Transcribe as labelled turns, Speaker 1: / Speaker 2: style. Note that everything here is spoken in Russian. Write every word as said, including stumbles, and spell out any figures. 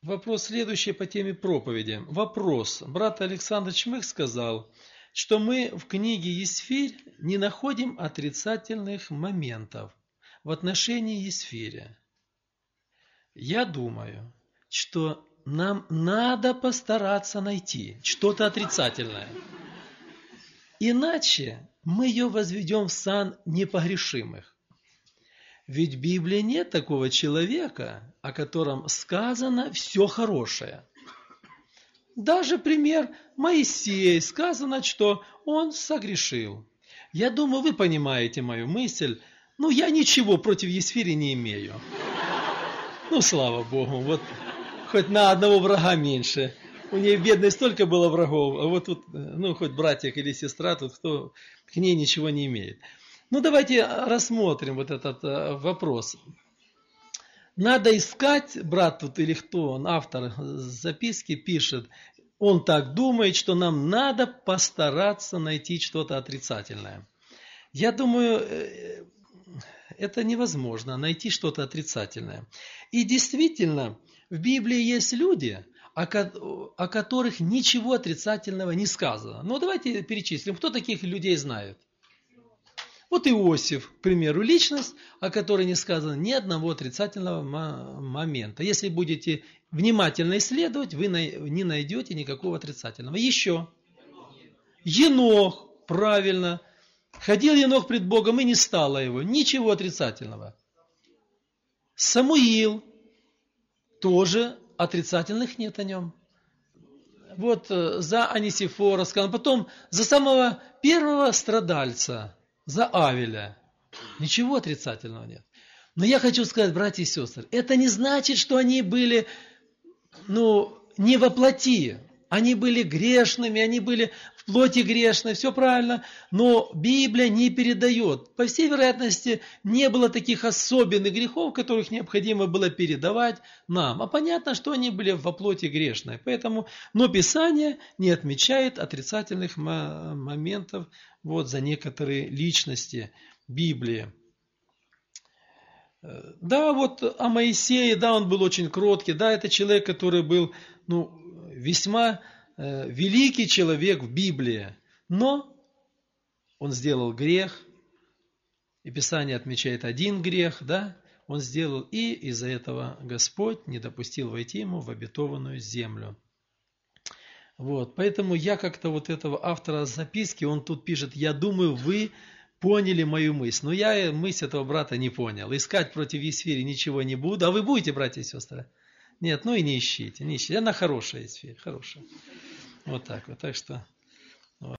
Speaker 1: Вопрос следующий по теме проповеди. Вопрос. Брат Александр Чмых сказал, что мы в книге Есфирь не находим отрицательных моментов в отношении Есфиря. Я думаю, что нам надо постараться найти что-то отрицательное. Иначе мы ее возведем в сан непогрешимых. Ведь в Библии нет такого человека, о котором сказано все хорошее. Даже пример Моисей, сказано, что он согрешил. Я думаю, вы понимаете мою мысль. Ну, я ничего против Есфиря не имею. Ну, слава Богу, вот хоть на одного врага меньше. У нее бедной столько было врагов, а вот тут, ну, хоть братик или сестра, тут кто к ней ничего не имеет. Ну, давайте рассмотрим вот этот вопрос. Надо искать, брат тут или кто, он автор записки пишет, он так думает, что нам надо постараться найти что-то отрицательное. Я думаю, это невозможно, найти что-то отрицательное. И действительно, в Библии есть люди, о которых ничего отрицательного не сказано. Ну, давайте перечислим, кто таких людей знает. Вот Иосиф, к примеру, личность, о которой не сказано ни одного отрицательного момента. Если будете внимательно исследовать, вы не найдете никакого отрицательного. Еще. Енох, правильно. Ходил Енох пред Богом, и не стало его. Ничего отрицательного. Самуил, тоже отрицательных нет о нем. Вот за Анисифора сказано. Потом за самого первого страдальца, за Авеля. Ничего отрицательного нет. Но я хочу сказать, братья и сестры, это не значит, что они были, ну, не во плоти. Они были грешными, они были в плоти грешны, все правильно. Но Библия не передает. По всей вероятности, не было таких особенных грехов, которых необходимо было передавать нам. А понятно, что они были во плоти грешные. Поэтому, но Писание не отмечает отрицательных моментов вот, за некоторые личности Библии. Да, вот о Моисее, да, он был очень кроткий, да, это человек, который был, ну, весьма э, великий человек в Библии, но он сделал грех, и Писание отмечает один грех, да, он сделал, и из-за этого Господь не допустил войти ему в обетованную землю. Вот, поэтому я как-то вот этого автора записки, он тут пишет, я думаю, вы поняли мою мысль, но я мысль этого брата не понял, искать против Есфиря ничего не буду, а вы будете, братья и сестры? Нет, ну и не ищите, не ищите. Она хорошая, Есфирь, хорошая. Вот так вот. Так что